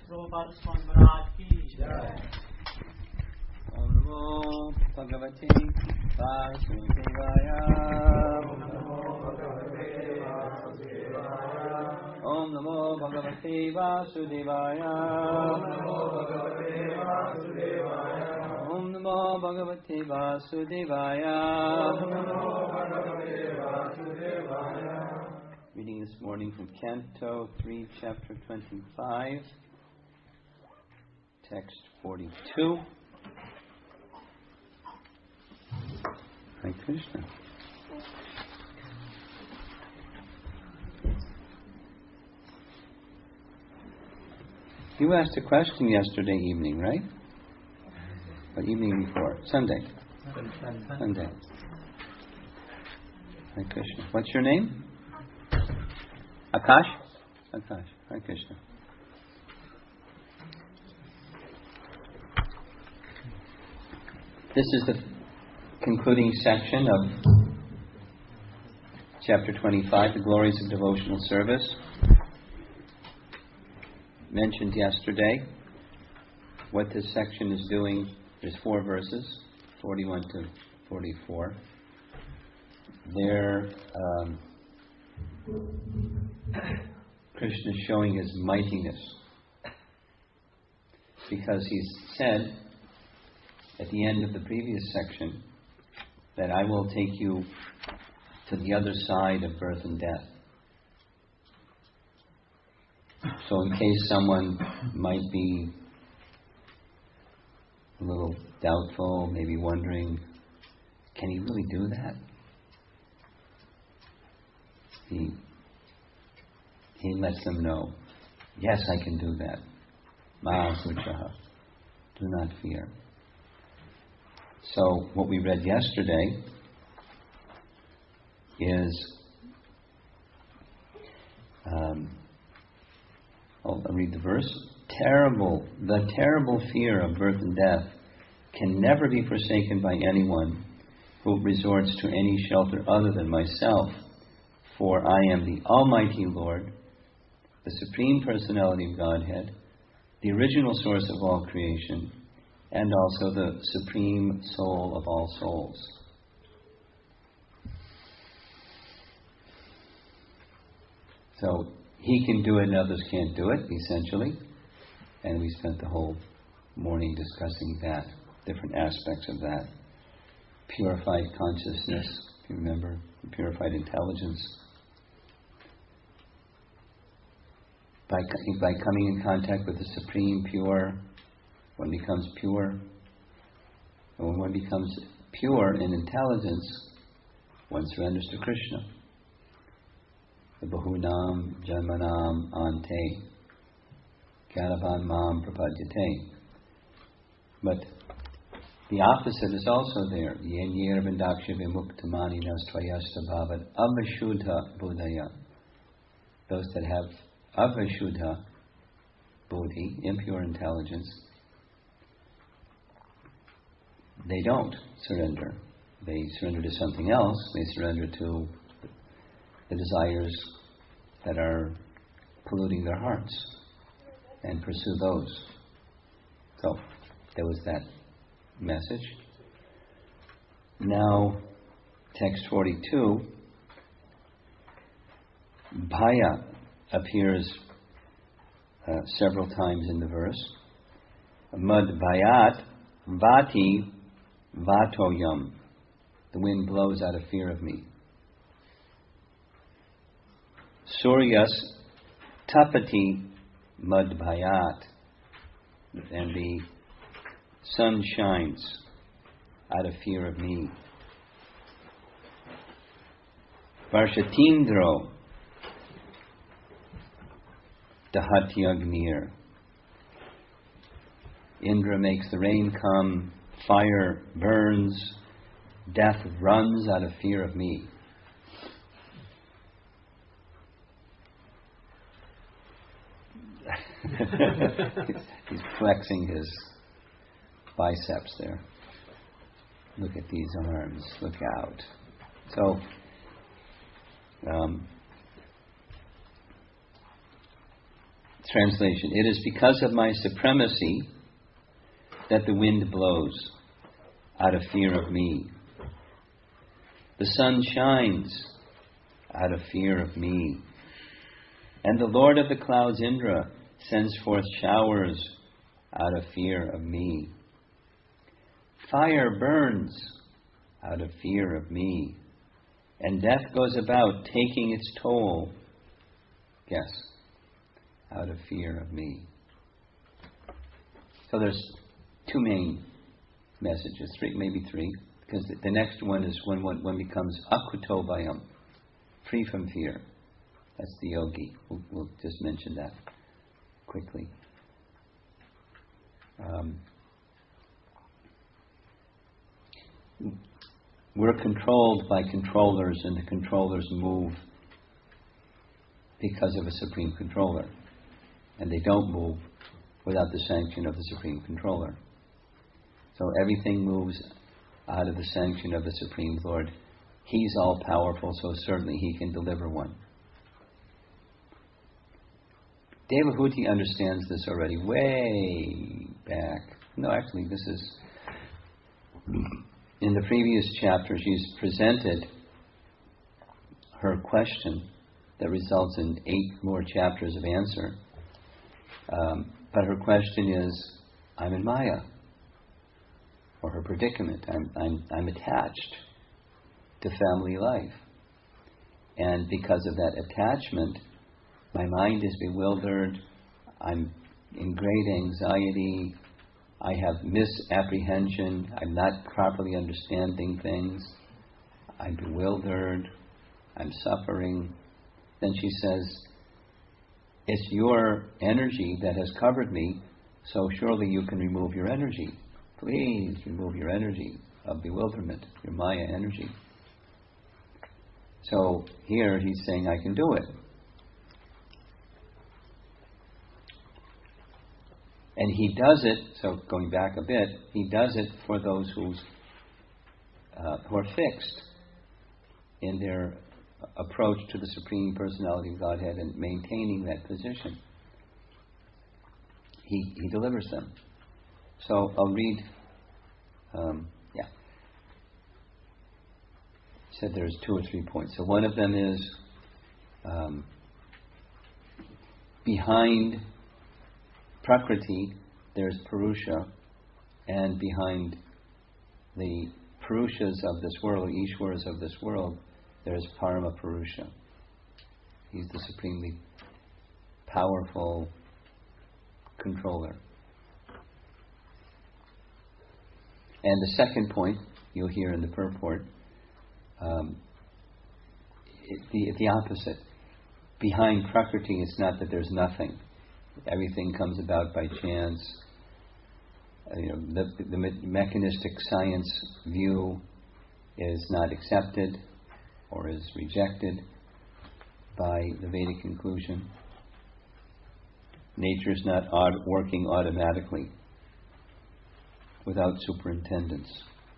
Prabhupada Swami Maharaj ki jai. Om Namo Bhagavate Vasudevaya. Om Namo Bhagavate Vasudevaya. Om Namo Bhagavate Vasudevaya. Reading this morning from Canto 3, Chapter 25, Text 42. Hare Krishna. You asked a question yesterday evening, right? Or evening before? Sunday. Sunday. Hare Krishna. What's your name? Akash? Akash. Hare Krishna. This is the concluding section of Chapter 25, The Glories of Devotional Service. Mentioned yesterday. What this section is doing, there's 4 verses, 41 to 44. They're Krishna is showing his mightiness, because he's said at the end of the previous section that I will take you to the other side of birth and death. So in case someone might be a little doubtful, maybe wondering, can he really do that? He lets them know, yes, I can do that. Ma Suchaha. Do not fear. So what we read yesterday is, I'll read the verse. The terrible fear of birth and death can never be forsaken by anyone who resorts to any shelter other than myself. For I am the Almighty Lord, the Supreme Personality of Godhead, the original source of all creation, and also the Supreme Soul of all souls. So he can do it and others can't do it, essentially. And we spent the whole morning discussing that, different aspects of that. Purified consciousness, if you remember, purified intelligence. By coming in contact with the Supreme Pure, one becomes pure. And when one becomes pure in intelligence, one surrenders to Krishna. The Bahunam Janmanam Ante Ganavan Mam Prapadyate. But the opposite is also there. Yen yer vindaksha vimuktamani nastvayasta bhavat avashuddha buddhaya. Those that have avashuddha buddhi, impure intelligence, they don't surrender. They surrender to something else. They surrender to the desires that are polluting their hearts and pursue those. So there was that message. Now, text 42, Bhaya appears several times in the verse. Mad Bhayat Vati Vatoyam. The wind blows out of fear of me. Suryas Tapati Mad Bhayat. And the sun shines out of fear of me. Varshatindro Dahatyagnir. Indra makes the rain come, fire burns, death runs out of fear of me. He's flexing his biceps there. Look at these arms. Look out. So, Translation: It is because of my supremacy that the wind blows out of fear of me. The sun shines out of fear of me. And the Lord of the clouds, Indra, sends forth showers out of fear of me. Fire burns out of fear of me. And death goes about taking its toll. Yes, out of fear of me. So there's two main messages, maybe three, because the next one is when one becomes akuto bhayam, free from fear. That's the yogi. We'll just mention that quickly. We're controlled by controllers, and the controllers move because of a supreme controller. And they don't move without the sanction of the supreme controller. So everything moves out of the sanction of the Supreme Lord. He's all powerful, so certainly he can deliver one. Devahuti understands this already way back. No, actually, this is in the previous chapter. She's presented her question that results in 8 more chapters of answer. But her question is, I'm in Maya, or her predicament. I'm attached to family life, and because of that attachment, my mind is bewildered. I'm in great anxiety. I have misapprehension. I'm not properly understanding things. I'm bewildered. I'm suffering. Then she says, it's your energy that has covered me, so surely you can remove your energy. Please remove your energy of bewilderment, your Maya energy. So here he's saying, I can do it. And he does it, so going back a bit, he does it for those who are fixed in their approach to the Supreme Personality of Godhead and maintaining that position. He delivers them. So I'll read, said there's 2 or 3 points. So one of them is behind Prakriti, there's Purusha, and behind the Purushas of this world, Ishwaras of this world, there's Parama Purusha. He's the supremely powerful controller. And the second point, you'll hear in the purport, the opposite. Behind Prakriti, it's not that there's nothing. Everything comes about by chance. The mechanistic science view is not accepted or is rejected by the Vedic conclusion. Nature is not working automatically without superintendence.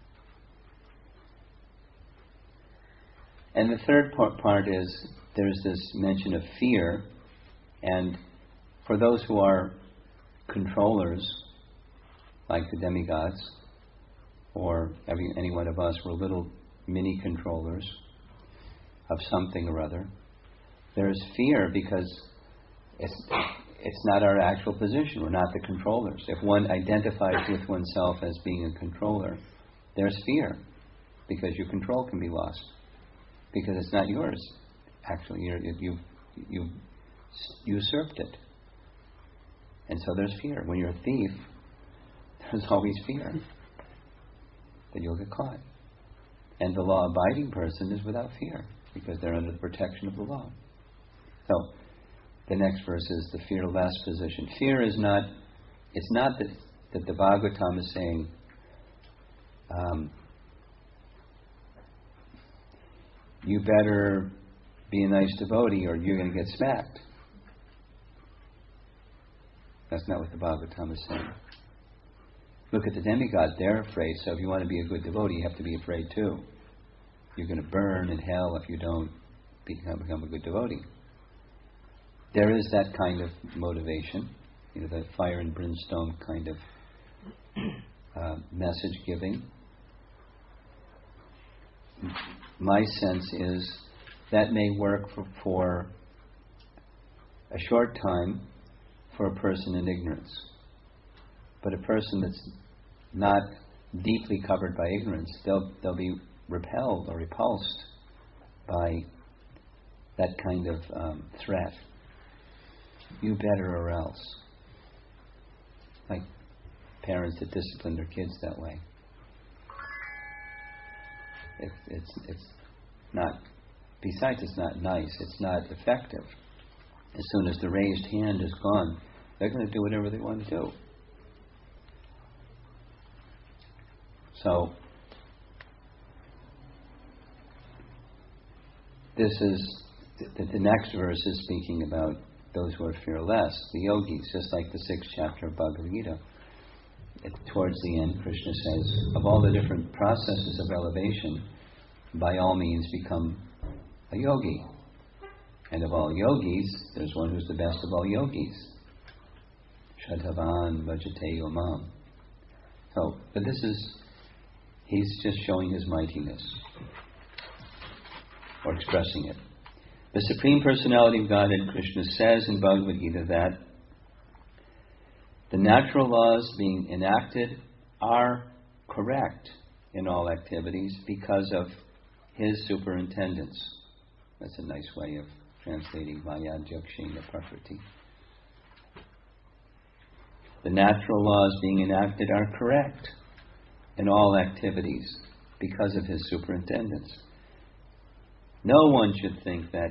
And the third part is there's this mention of fear, and for those who are controllers, like the demigods, or any one of us, we're little mini controllers of something or other. There's fear because it's not our actual position. We're not the controllers. If one identifies with oneself as being a controller, there's fear because your control can be lost because it's not yours. Actually, you've usurped it. And so there's fear. When you're a thief, there's always fear that you'll get caught. And the law-abiding person is without fear because they're under the protection of the law. So, the next verse is the fearless position. Fear is not, it's not that the Bhagavatam is saying, you better be a nice devotee or you're going to get smacked. That's not what the Bhagavatam is saying. Look at the demigod, they're afraid, so if you want to be a good devotee, you have to be afraid too. You're going to burn in hell if you don't become a good devotee. there is that kind of motivation, the fire and brimstone kind of message giving. My sense is that may work for a short time for a person in ignorance. But a person that's not deeply covered by ignorance, they'll be repelled or repulsed by that kind of threat. You better or else. Like parents that discipline their kids that way. It's not, besides it's not nice, it's not effective. As soon as the raised hand is gone, they're going to do whatever they want to do. So, this is, the next verse is speaking about those who are fearless, the yogis, just like the 6th chapter of Bhagavad Gita. Towards the end, Krishna says, of all the different processes of elevation, by all means become a yogi. And of all yogis, there's one who's the best of all yogis. Shadhavan Vajate Omam. So, but this is, he's just showing his mightiness, or expressing it. The Supreme Personality of Godhead, Krishna says in Bhagavad Gita that the natural laws being enacted are correct in all activities because of his superintendence. That's a nice way of translating Maya Jakshina Prakriti. The natural laws being enacted are correct in all activities because of his superintendence. No one should think that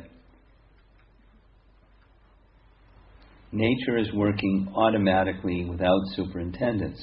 nature is working automatically without superintendence.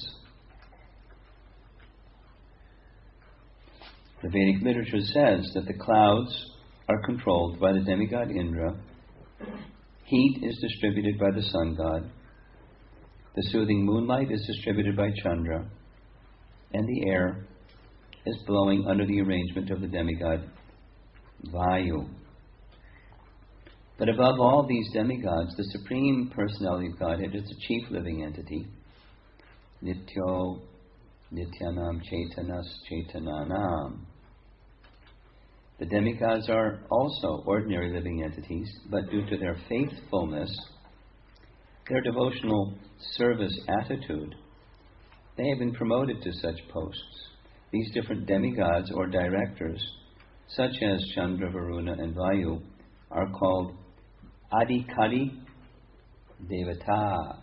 The Vedic literature says that the clouds are controlled by the demigod Indra, heat is distributed by the sun god, the soothing moonlight is distributed by Chandra, and the air is blowing under the arrangement of the demigod Vayu. But above all these demigods, the Supreme Personality of Godhead is the chief living entity. Nityo Nityanam Chaitanas Chaitananam. The demigods are also ordinary living entities, but due to their faithfulness, their devotional service attitude, they have been promoted to such posts. These different demigods or directors, such as Chandra, Varuna, and Vayu, are called Adhikari Devata.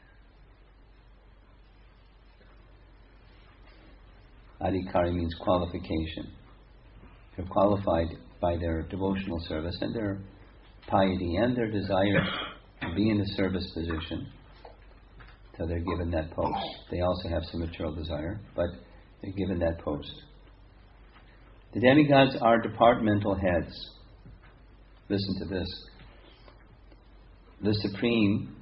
Adhikari means qualification. They're qualified by their devotional service and their piety and their desire to be in a service position. So they're given that post. They also have some material desire, but they're given that post. The demigods are departmental heads. Listen to this. The Supreme,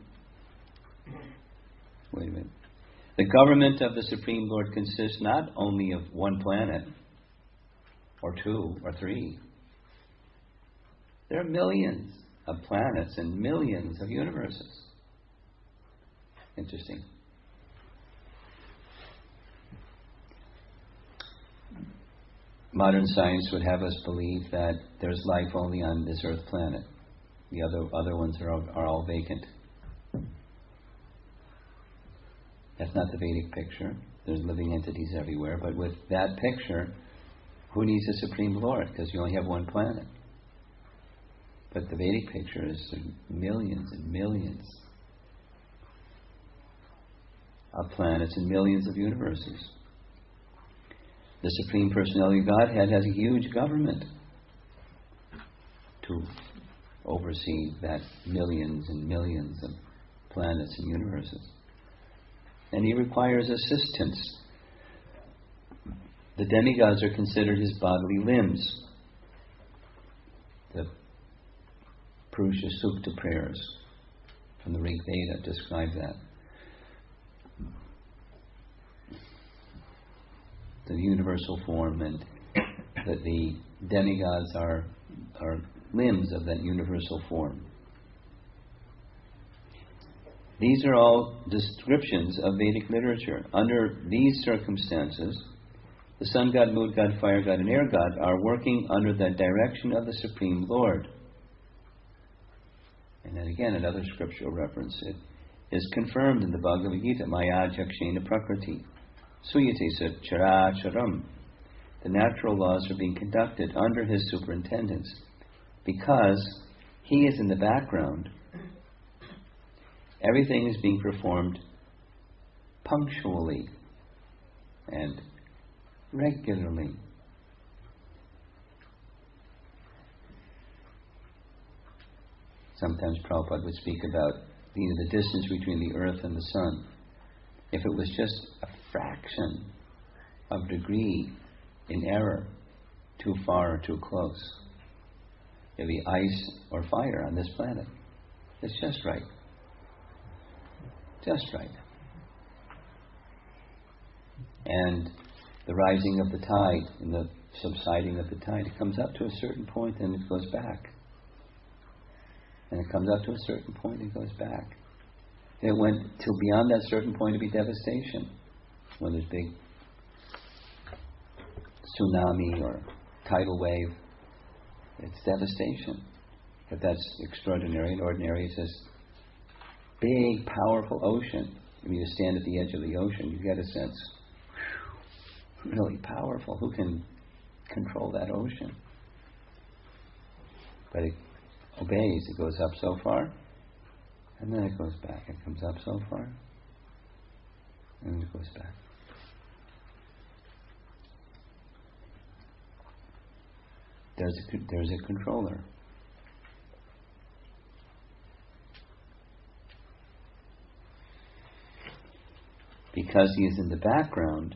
the government of the Supreme Lord consists not only of one planet, or 2, or 3. There are millions of planets and millions of universes. Interesting. Modern science would have us believe that there's life only on this Earth planet. The other ones are all vacant. That's not the Vedic picture. There's living entities everywhere. But with that picture, who needs a Supreme Lord? Because you only have one planet. But the Vedic picture is millions and millions of planets and millions of universes. The Supreme Personality of Godhead has a huge government to oversee that millions and millions of planets and universes. And he requires assistance. The demigods are considered his bodily limbs. The Purusha Sukta prayers from the Rig Veda describe that. The universal form, and that the demigods are limbs of that universal form. These are all descriptions of Vedic literature. Under these circumstances, the sun god, moon god, fire god, and air god are working under the direction of the Supreme Lord. And then again, another scriptural reference. It is confirmed in the Bhagavad Gita, Maya Jakshena Prakriti, Suyate Sat Chara Charam. The natural laws are being conducted under his superintendence. Because he is in the background, everything is being performed punctually and regularly. Sometimes Prabhupada would speak about the distance between the earth and the sun. If it was just a fraction of degree in error, too far or too close, it'd be ice or fire on this planet. It's just right. Just right. And the rising of the tide and the subsiding of the tide, it comes up to a certain point and it goes back. And it comes up to a certain point and goes back. It went till beyond that certain point to be devastation. When there's big tsunami or tidal wave, it's devastation. If that's extraordinary and ordinary, it's this big, powerful ocean. When you stand at the edge of the ocean, you get a sense, really powerful. Who can control that ocean? But it obeys. It goes up so far, and then it goes back. It comes up so far, and then it goes back. There's a controller. Because he is in the background,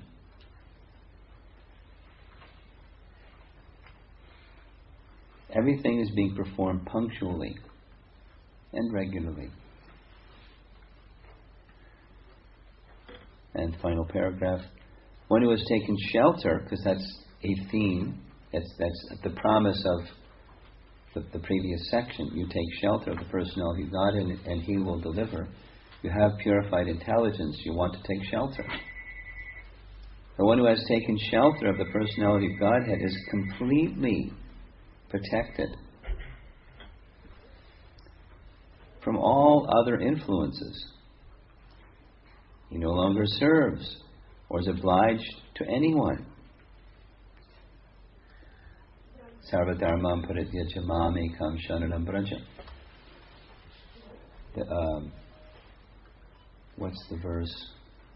everything is being performed punctually and regularly. And final paragraph. One who has taken shelter, because that's a theme, that's the promise of the previous section. You take shelter of the personality of God and he will deliver. You have purified intelligence, you want to take shelter. The one who has taken shelter of the personality of Godhead is completely protected from all other influences. He no longer serves or is obliged to anyone. Sarvadharmam parityaja mamekam sharanam braja. What's the verse?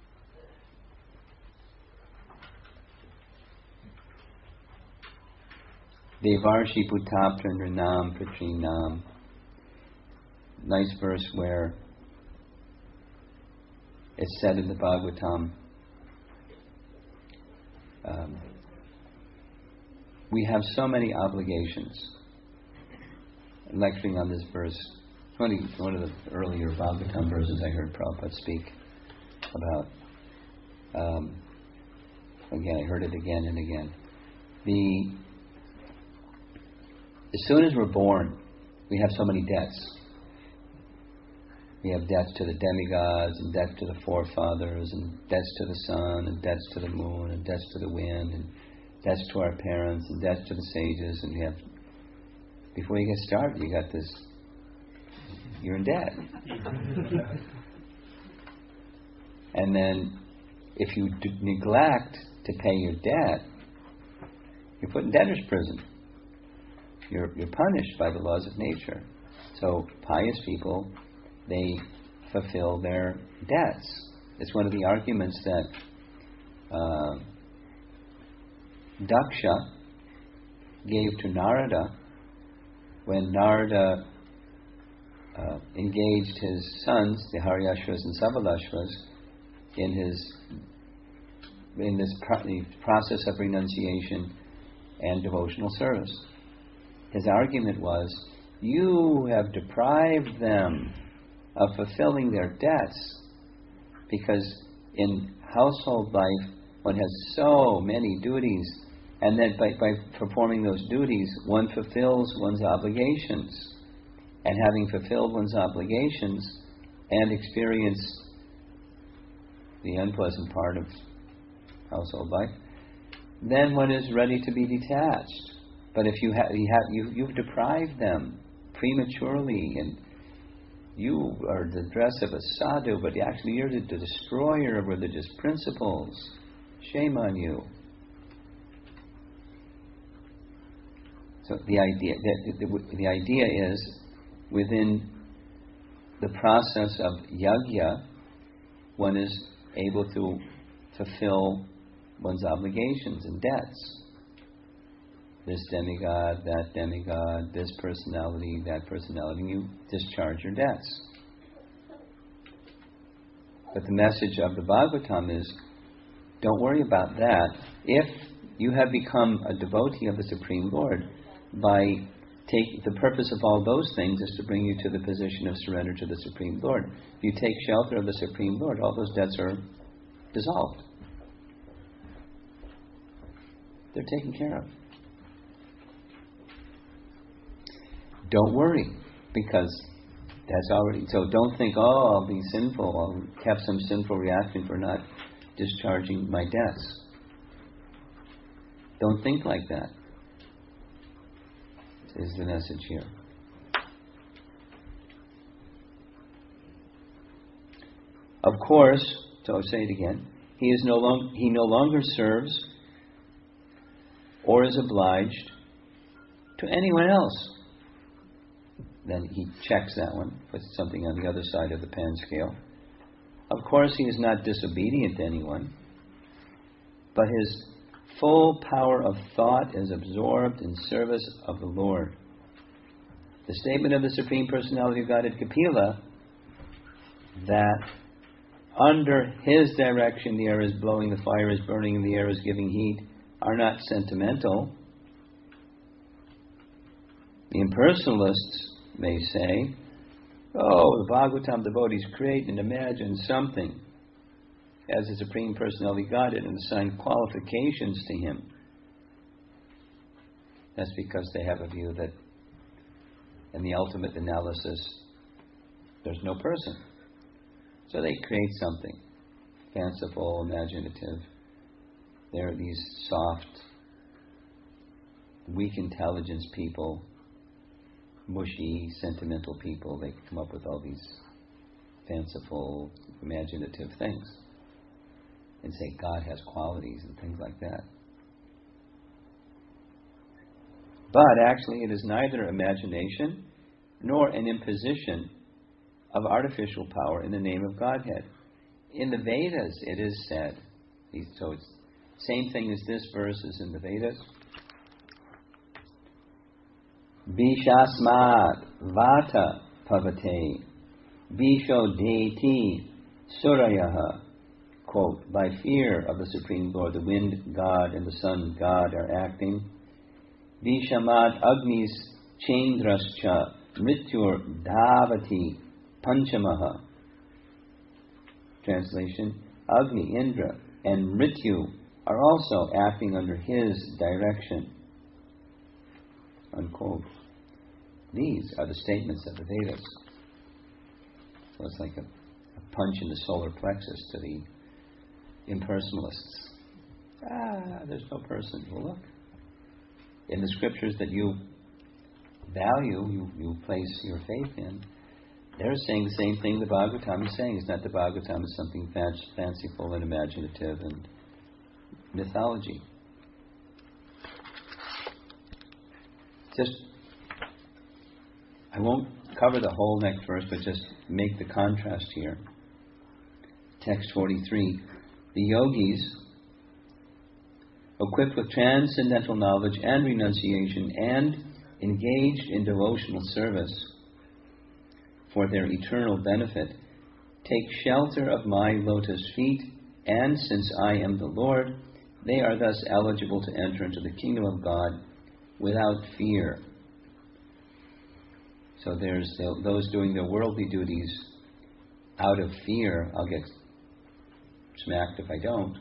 Devarshi Putapra Nrinam Patrinam. Nice verse where it's said in the Bhagavatam, we have so many obligations. Lecturing on this verse, one of the earlier Bhagavatam verses I heard Prabhupada speak about. Again, I heard it again and again. As soon as we're born, we have so many debts. We have debts to the demigods, and debts to the forefathers, and debts to the sun, and debts to the moon, and debts to the wind, and debts to our parents, and debts to the sages, and you have, before you get started, you got this, you're in debt. And then, if you neglect to pay your debt, you're put in debtor's prison. You're punished by the laws of nature. So pious people, they fulfill their debts. It's one of the arguments that Daksha gave to Narada when Narada engaged his sons, the Haryashvas and Sabalashvas, in this process of renunciation and devotional service. His argument was, you have deprived them of fulfilling their debts, because in household life one has so many duties, and then by performing those duties one fulfills one's obligations, and having fulfilled one's obligations and experience the unpleasant part of household life, then one is ready to be detached. But if you've deprived them prematurely, and you are the dress of a sadhu, but actually you're the destroyer of religious principles. Shame on you. So the idea is, within the process of yajna, one is able to fulfill one's obligations and debts. This demigod, that demigod, this personality, that personality, you discharge your debts. But the message of the Bhagavatam is, don't worry about that. If you have become a devotee of the Supreme Lord, the purpose of all those things is to bring you to the position of surrender to the Supreme Lord. If you take shelter of the Supreme Lord, all those debts are dissolved. They're taken care of. Don't worry, because that's already... So don't think, I'll be sinful, I'll have some sinful reaction for not discharging my debts. Don't think like that, is the message here. Of course, so I'll say it again, he no longer serves or is obliged to anyone else. Then he checks that one, puts something on the other side of the pan scale. Of course, he is not disobedient to anyone, but his full power of thought is absorbed in service of the Lord. The statement of the Supreme Personality of Godhead Kapila, that under his direction the air is blowing, the fire is burning, and the air is giving heat, are not sentimental. The impersonalists may say, the Bhagavatam devotees create and imagine something as a Supreme Personality Godhead and assign qualifications to him. That's because they have a view that in the ultimate analysis there's no person. So they create something fanciful, imaginative. They're these soft, weak intelligence people, mushy, sentimental people. They come up with all these fanciful, imaginative things and say God has qualities and things like that. But actually it is neither imagination nor an imposition of artificial power in the name of Godhead. In the Vedas it is said, so it's same thing as this verse is in the Vedas. Bishasmat vata pavate bisho deiti surayaha. Quote, by fear of the Supreme Lord, the wind god and the sun god are acting. Vishamat agnis chandrascha mrityur dhavati panchamaha. Translation, Agni, Indra, and Mrityu are also acting under his direction. Unquote. These are the statements of the Vedas. So it's like a punch in the solar plexus to the impersonalists. There's no person. Well, look. In the scriptures that you value, you place your faith in, they're saying the same thing the Bhagavatam is saying. It's not the Bhagavatam is something fanciful and imaginative and mythology. I won't cover the whole next verse, but just make the contrast here. Text 43. The yogis, equipped with transcendental knowledge and renunciation and engaged in devotional service for their eternal benefit, take shelter of my lotus feet, and since I am the Lord, they are thus eligible to enter into the kingdom of God without fear. So there's those doing their worldly duties out of fear. I'll get smacked if I don't.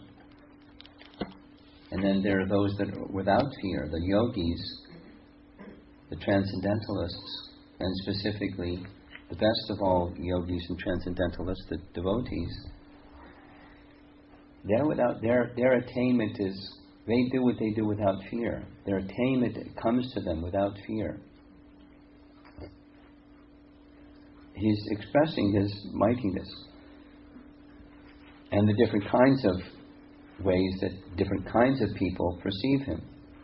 And then there are those that are without fear, the yogis, the transcendentalists, and specifically the best of all yogis and transcendentalists, the devotees, their attainment is, they do what they do without fear. Their attainment comes to them without fear. He's expressing his mightiness and the different kinds of ways that different kinds of people perceive him.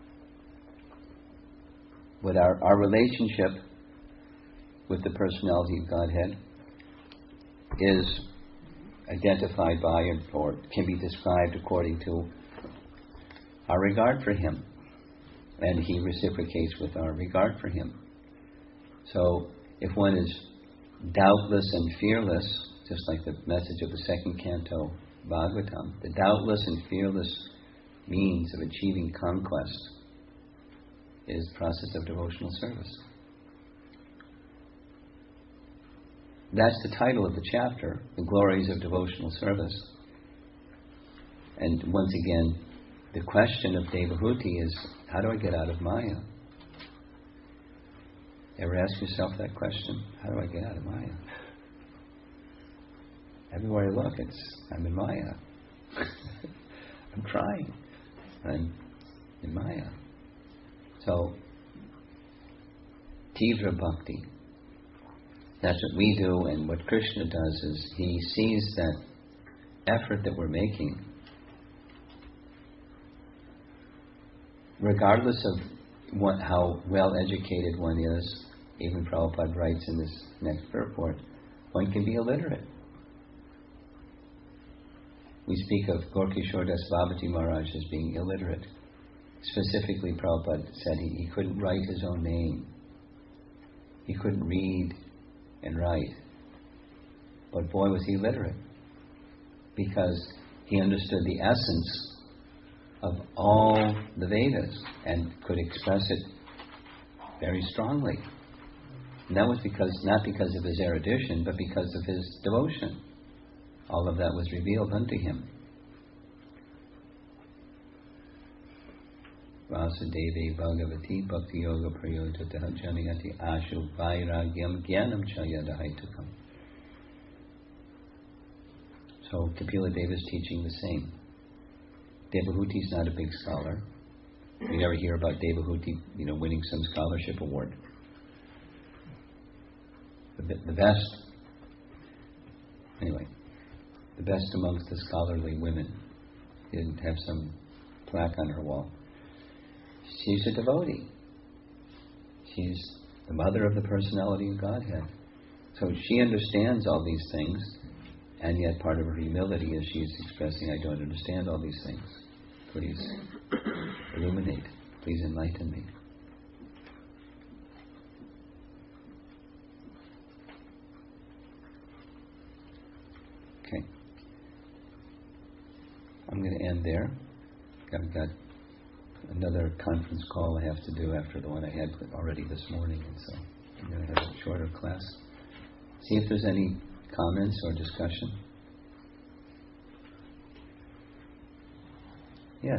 But our relationship with the personality of Godhead is identified by or can be described according to our regard for him, and he reciprocates with our regard for him. So if one is doubtless and fearless, just like the message of the second canto Bhagavatam, the doubtless and fearless means of achieving conquest is the process of devotional service. That's the title of the chapter, The Glories of Devotional Service. And once again, the question of Devahuti is, how do I get out of Maya? Ever ask yourself that question? How do I get out of Maya? Everywhere I look, I'm in Maya. I'm trying. I'm in Maya. So, Tivra Bhakti. That's what we do, and what Krishna does is he sees that effort that we're making, regardless of how well educated one is. Even Prabhupada writes in this next purport, one can be illiterate. We speak of Gorkishore Das Babati Maharaj as being illiterate. Specifically, Prabhupada said he couldn't write his own name. He couldn't read and write. But boy, was he literate, because he understood the essence of all the Vedas and could express it very strongly. And that was not because of his erudition, but because of his devotion. All of that was revealed unto him. Vasudevi Bhagavati Bhakti Yoga Prayodhata Janayati Ashu Vairagyam Jnanam Chayadahaitukam. So Kapila Deva is teaching the same. Devahuti is not a big scholar. You never hear about Devahuti, winning some scholarship award. The best amongst the scholarly women. She didn't have some plaque on her wall. She's a devotee. She's the mother of the personality of Godhead. So she understands all these things, and yet part of her humility is she's expressing, I don't understand all these things. Please illuminate. Please enlighten me. Okay. I'm going to end there. I've got another conference call I have to do after the one I had already this morning, and so I'm going to have a shorter class. See if there's any comments or discussion. Yes.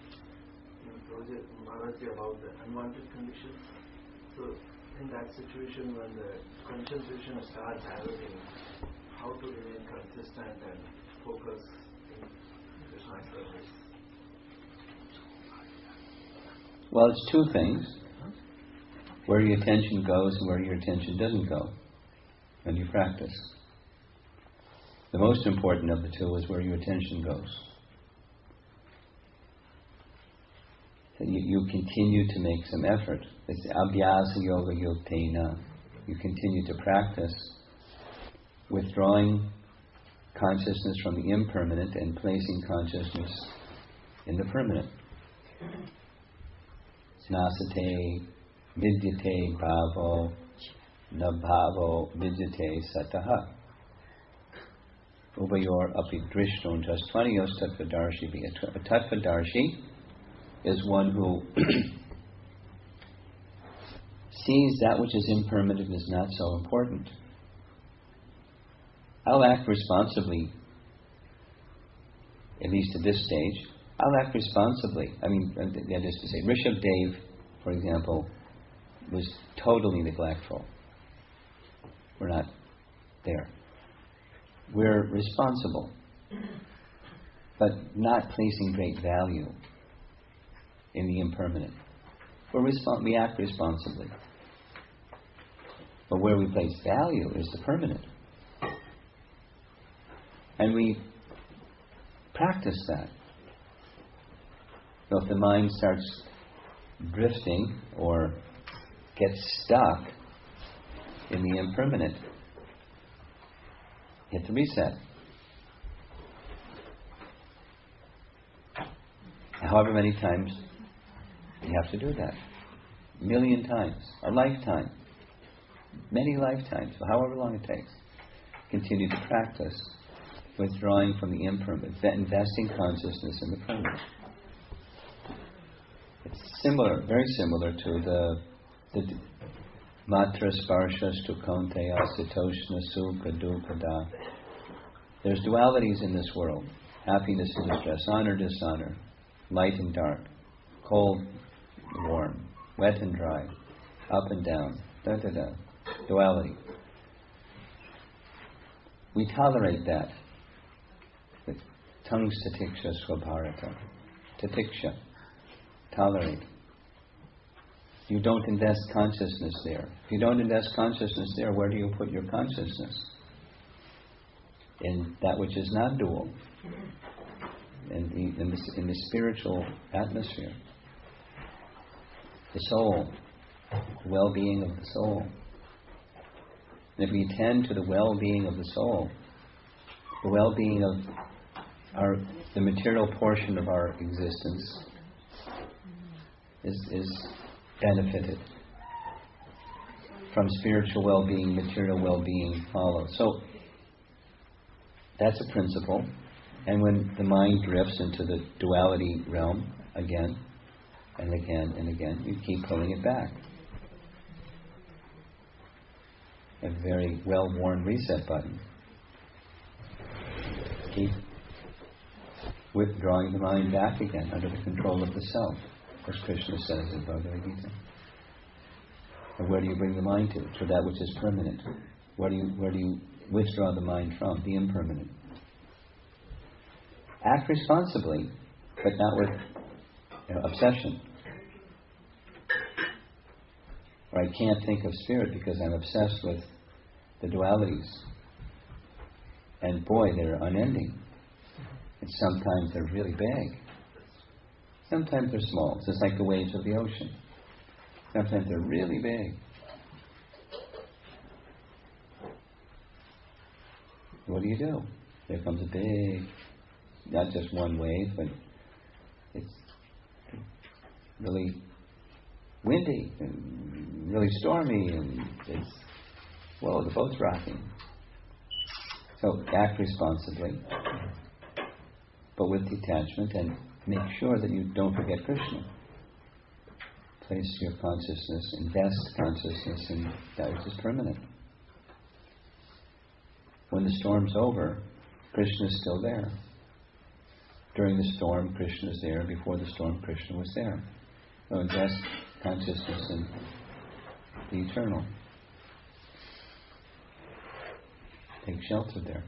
About the unwanted conditions. So, in that situation, when the concentration starts happening, how to remain consistent and focus in Krishna service? Well, it's two things. Where your attention goes and where your attention doesn't go when you practice. The most important of the two is where your attention goes. You continue to make some effort. It's abhyasa yoga yuktena. You continue to practice withdrawing consciousness from the impermanent and placing consciousness in the permanent. Nasate vidyate bhavo na bhavo vidyate sataha. Ubayor api drishton tastvanios tattvadarshi be. A tattvadarshi is one who sees that which is impermanent is not so important. I'll act responsibly, at least at this stage. I'll act responsibly. That is to say, Rishabh Dev, for example, was totally neglectful. We're not there. We're responsible, but not placing great value in the impermanent. We act responsibly. But where we place value is the permanent. And we practice that. So if the mind starts drifting or gets stuck in the impermanent, hit the reset. However many times you have to do that. 1,000,000 times. A lifetime. Many lifetimes. However long it takes. Continue to practice withdrawing from the impermanent, investing consciousness in the permanent. It's similar, very similar to the Matra Sparsha Stukonteya Sitoshna Sukha Dukkha. There's dualities in this world. Happiness and distress, honor, dishonor, light and dark, cold, warm, wet and dry, up and down, duality. We tolerate that with tongue tatiksha swabharata. Tatiksha, tolerate. You don't invest consciousness there. If you don't invest consciousness there, where do you put your consciousness? In that which is not dual. In the spiritual atmosphere. The soul. The well-being of the soul. And if we tend to the well-being of the soul, the well-being of the material portion of our existence is benefited. From spiritual well-being, material well-being follows. So that's a principle. And when the mind drifts into the duality realm again and again and again, you keep pulling it back. A very well-worn reset button. Keep withdrawing the mind back again under the control of the self, as Krishna says in Bhagavad Gita. And where do you bring the mind to? To that which is permanent. Where do you withdraw the mind from? The impermanent. Act responsibly, but not with obsession. Or I can't think of spirit because I'm obsessed with the dualities. And boy, they're unending. And sometimes they're really big. Sometimes they're small. It's just like the waves of the ocean. Sometimes they're really big. What do? There comes a big, not just one wave, but it's really windy and really stormy, and it's, whoa, the boat's rocking. So act responsibly, but with detachment, and make sure that you don't forget Krishna. Place your consciousness, invest consciousness in that which is permanent. When the storm's over, Krishna is still there. During the storm, Krishna is there. Before the storm, Krishna was there. So invest consciousness in the eternal. Take shelter there.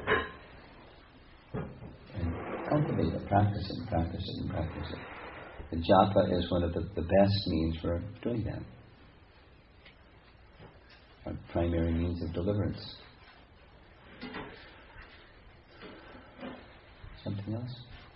And cultivate it, practice it, and practice it, and practice it. The japa is one of the best means for doing that. Our primary means of deliverance. Something else?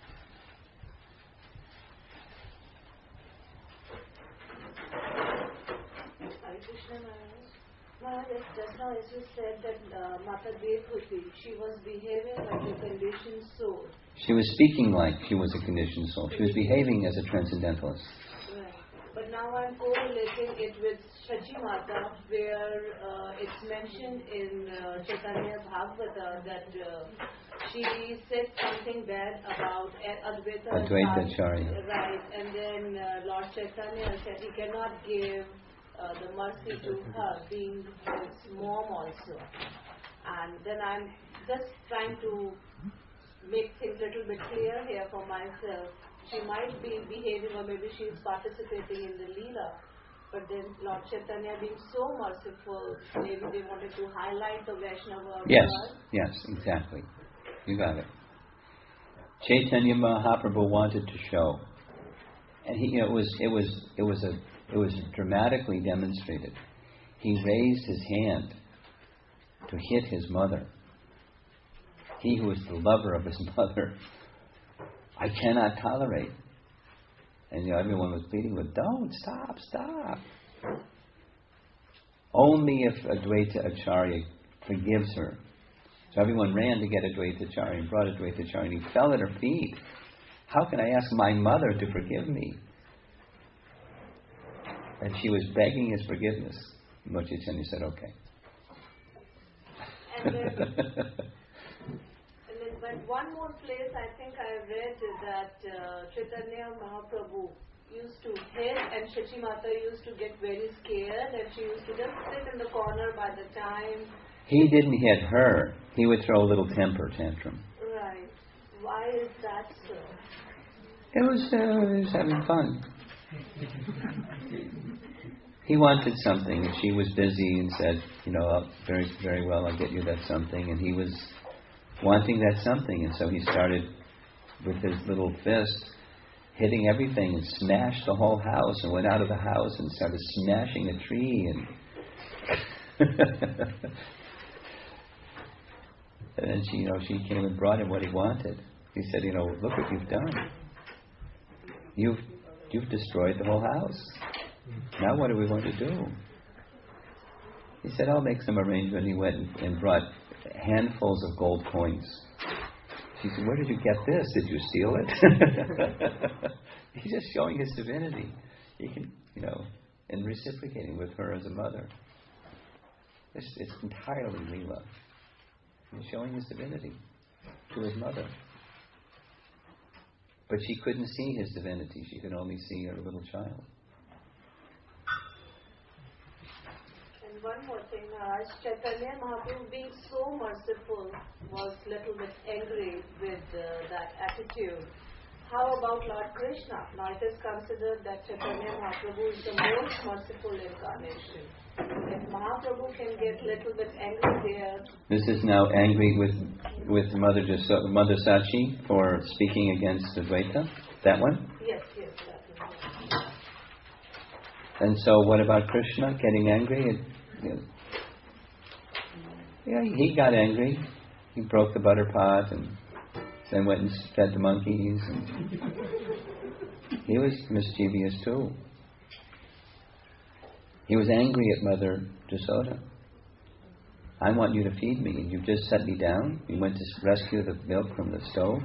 Just now, as you said that Mata Devhuti, she was behaving like a conditioned soul. She was speaking like she was a conditioned soul. She was behaving as a transcendentalist. Right. But now I'm correlating it with Shachi Mata, where it's mentioned in Chaitanya Bhagavata that she said something bad about Advaita Acharya. Right, and then Lord Chaitanya said he cannot give the mercy to her, being his mom also. And then I'm just trying to make things a little bit clear here for myself. She might be behaving, or maybe she's participating in the Leela, But then Lord Chaitanya being so merciful, maybe they wanted to highlight the Vaishnava. Yes, exactly. You got it. Chaitanya Mahaprabhu wanted to show, and it was dramatically demonstrated. He raised his hand to hit his mother. He who is the lover of his mother, I cannot tolerate. And everyone was pleading with, don't, stop. Only if Advaita Acharya forgives her. So everyone ran to get Advaita Acharya and brought Advaita Acharya, and he fell at her feet. How can I ask my mother to forgive me? And she was begging his forgiveness. Lord Chaitanya said, okay. And then one more place I think I read that Chaitanya Mahaprabhu used to hit, and Shachi Mata used to get very scared, and she used to just sit in the corner by the time. He didn't hit her. He would throw a little temper tantrum. Right. Why is that so? It was having fun. He wanted something, and she was busy and said, very, very well, I'll get you that something. And he was wanting that something, and so he started with his little fist hitting everything and smashed the whole house, and went out of the house and started smashing a tree. And then she came and brought him what he wanted. He said, look what you've done. You've destroyed the whole house. Now what do we want to do? He said, I'll make some arrangement. He went and brought handfuls of gold coins. She said, where did you get this? Did you steal it? He's just showing his divinity. He can, and reciprocating with her as a mother. It's entirely Leela. He's showing his divinity to his mother. But she couldn't see his divinity. She could only see her little child. And one more thing, Chaitanya Mahaprabhu, being so merciful, was little bit angry with that attitude. How about Lord Krishna? Now it is considered that Chaitanya Mahaprabhu is the most merciful incarnation. If Mahaprabhu can get little bit angry there. This is now angry with Mother Sachi for speaking against Advaita? That one? Yes, that one. And so what about Krishna getting angry? Yeah, he got angry. He broke the butter pot and then went and fed the monkeys. And he was mischievous too. He was angry at Mother Jasoda. I want you to feed me, and you've just set me down. You went to rescue the milk from the stove.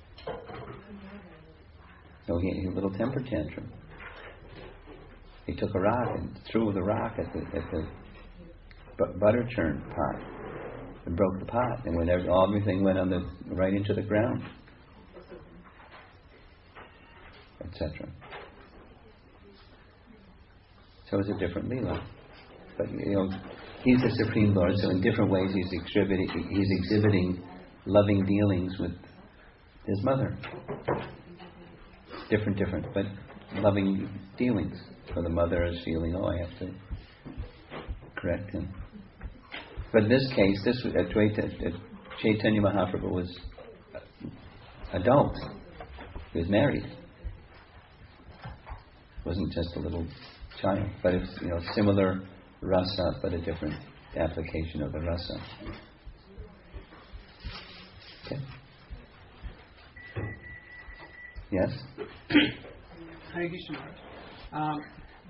So he had a little temper tantrum. He took a rock and threw the rock at the butter churn pot and broke the pot, and when everything went right into the ground, etc. So it's a different Leela. But he's the Supreme Lord, so in different ways he's exhibiting loving dealings with his mother. Different, but loving dealings. So the mother is feeling, I have to correct him. But in this case, Chaitanya Mahaprabhu was adult. He was married. Wasn't just a little child, but it's similar rasa, but a different application of the rasa. Okay. Yes. Hare Krishna.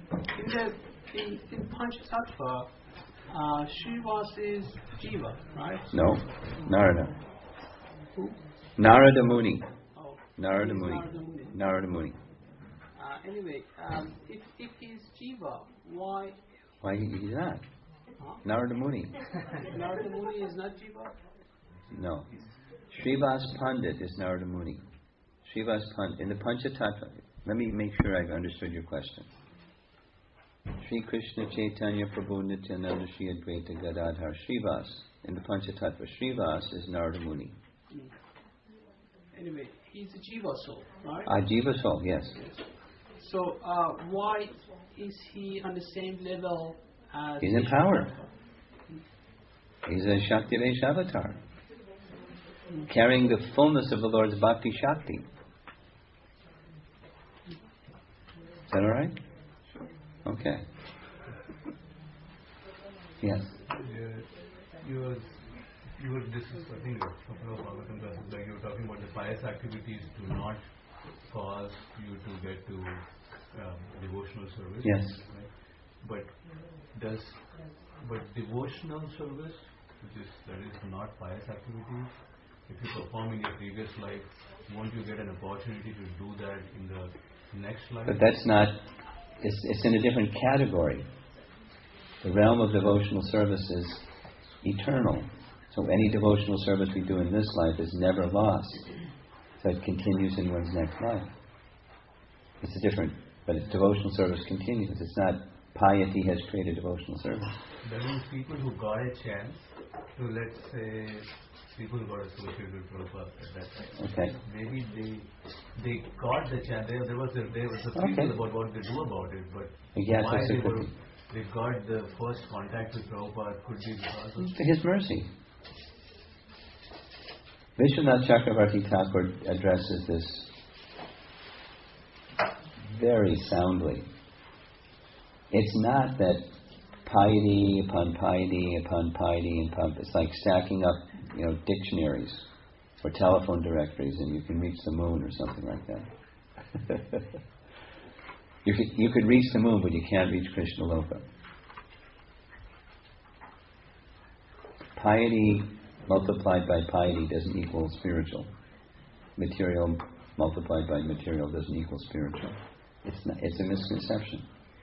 In Panchatattva, Srivas is Jiva, right? No, Narada. Who? Narada Muni. Oh, Narada he's Muni. Narada Muni. Narada Muni. Anyway, if he's Jiva, why? Why he's not? Huh? Narada Muni. Narada Muni is not Jiva? No. Srivas Pandit is Narada Muni. Srivas Pandit. In the Panchatattva, let me make sure I've understood your question. Sri Krishna Chaitanya Prabhu Nityananda Shri Advaita Gadadhar Srivas. In the Panchatattva, Srivas is Narada Muni. Anyway, he's a Jiva soul, right? Jiva soul, yes. So why is he on the same level as... He's empowered. He's a Shakti Vesh avatar, carrying the fullness of the Lord's Bhakti Shakti. Is that alright? Okay. Yes. This is, I think, a couple of Bhagavatam classes, like you were talking about the pious activities do not cause you to get to devotional service. Yes. Right? But devotional service, that is not pious activities, if you perform in your previous life, won't you get an opportunity to do that in the next life? But that's not, it's in a different category. The realm of devotional service is eternal. So any devotional service we do in this life is never lost. So it continues in one's next life. It's a different, but devotional service continues. It's not piety has created devotional service. That means people who got a chance to, let's say, people who got associated with Prabhupada at that time. Okay. Maybe they got the chance. There was a people about what they do about it, but yes, why they got the first contact with Prabhupada could be because of His mercy. Vishwanath Chakravarti Thakur addresses this very soundly. It's not that piety upon piety upon piety upon, it's like stacking up, dictionaries or telephone directories and you can reach the moon or something like that. You could reach the moon, but you can't reach Krishna Loka. Piety multiplied by piety doesn't equal spiritual. Material multiplied by material doesn't equal spiritual. It's a misconception.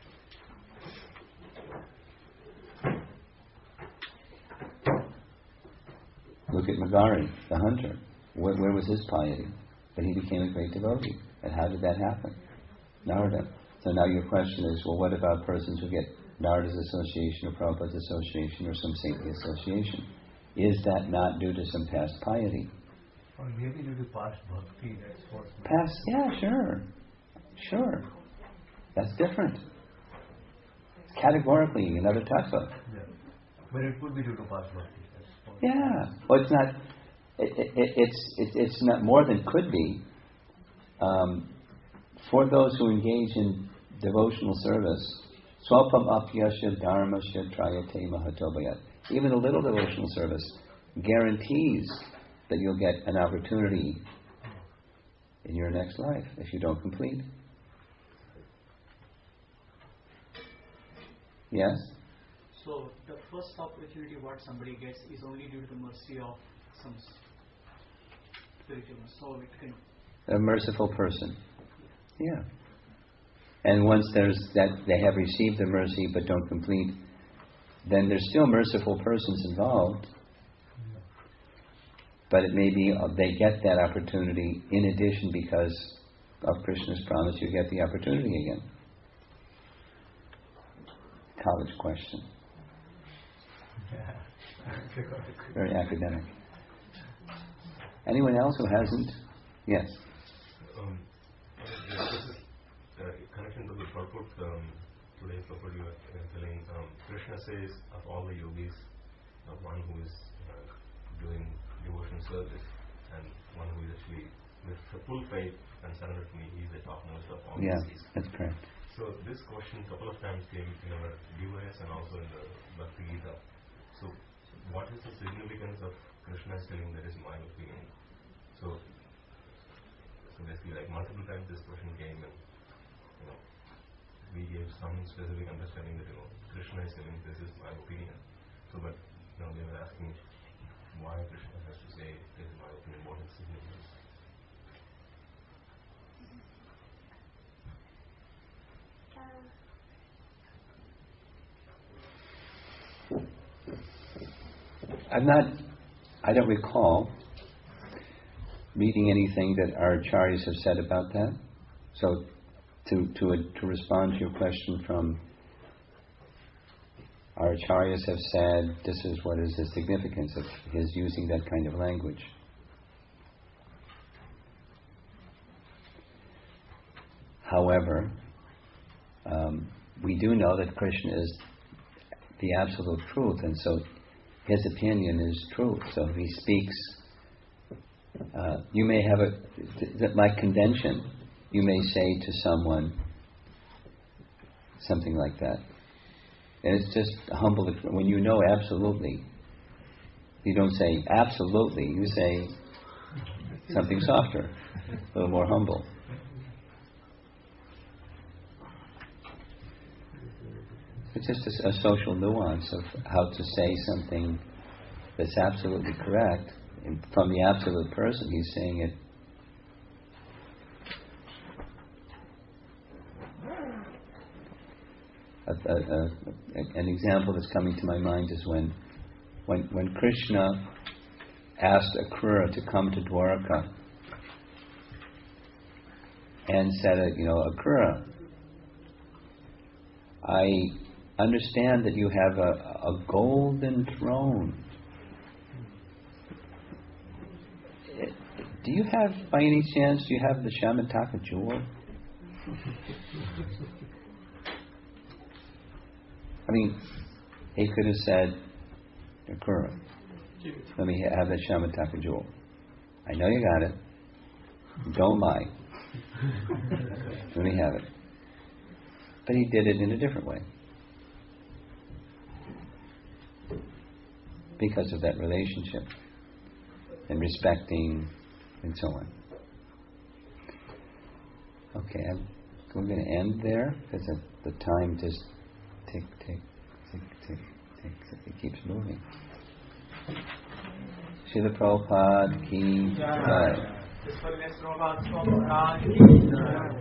Look at Magari, the hunter. Where was his piety? But he became a great devotee. And how did that happen? Narada. So now your question is, well, what about persons who get Narada's association or Prabhupada's association or some saintly association? Is that not due to some past piety? or maybe due to past bhakti, that's what. Past, yeah, sure. That's different. Categorically, another tattva. Yeah. But it could be due to past bhakti. Yeah. Well, it's not. It's not more than could be. For those who engage in devotional service, swalpam apyasya dharmasya trayate mahatobayat. Even a little devotional service guarantees that you'll get an opportunity in your next life if you don't complete. Yes? So the first opportunity what somebody gets is only due to the mercy of some spiritual. So it can. A merciful person. Yeah. And once there's that they have received the mercy but don't complete, then there's still merciful persons involved. But it may be they get that opportunity in addition because of Krishna's promise you get the opportunity again. College question. Very academic. Anyone else who hasn't? Yes. This is connection to the purport today. Purport you were telling. Krishna says of all the yogis, one who is doing devotional service and one who is actually with full faith and surrender to me, he is the topmost of all yogis. That's correct. So this question a couple of times came in our DOS and also in the Bhakti Gita. So what is the significance of Krishna telling that is my opinion? So basically, like multiple times this question came and we gave some specific understanding that Krishna is telling this is my opinion. So but they were asking why Krishna has to say this is my opinion, what is significance? I don't recall reading anything that our acharyas have said about that. So to respond to your question from our acharyas have said this is what is the significance of his using that kind of language. However, we do know that Krishna is the absolute truth, and so his opinion is truth. So if he speaks, you may have like convention, you may say to someone something like that. And it's just humble. When you know absolutely, you don't say absolutely, you say something softer, a little more humble. It's just a social nuance of how to say something that's absolutely correct. And from the absolute person, he's saying it. An example that's coming to my mind is when Krishna asked Akrura to come to Dwarka and said, Akrura, I understand that you have a golden throne. Do you have, by any chance, do you have the Shamataka jewel? I mean, he could have said, Akrura, let me have that Shamataka jewel. I know you got it. Don't lie. Let me have it. But he did it in a different way. Because of that relationship and respecting and so on. Okay, we're going to end there because the time just tick, tick, tick, tick, tick. It keeps moving. Srila Prabhupada ki jai.